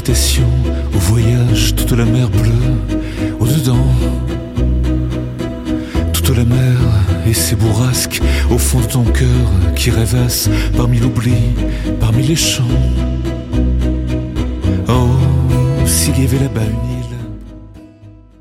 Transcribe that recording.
l'agitation, au voyage, toute la mer bleue, au-dedans. Toute la mer et ses bourrasques, au fond de ton cœur qui rêvasse parmi l'oubli, parmi les champs. Oh, s'il y avait là-bas une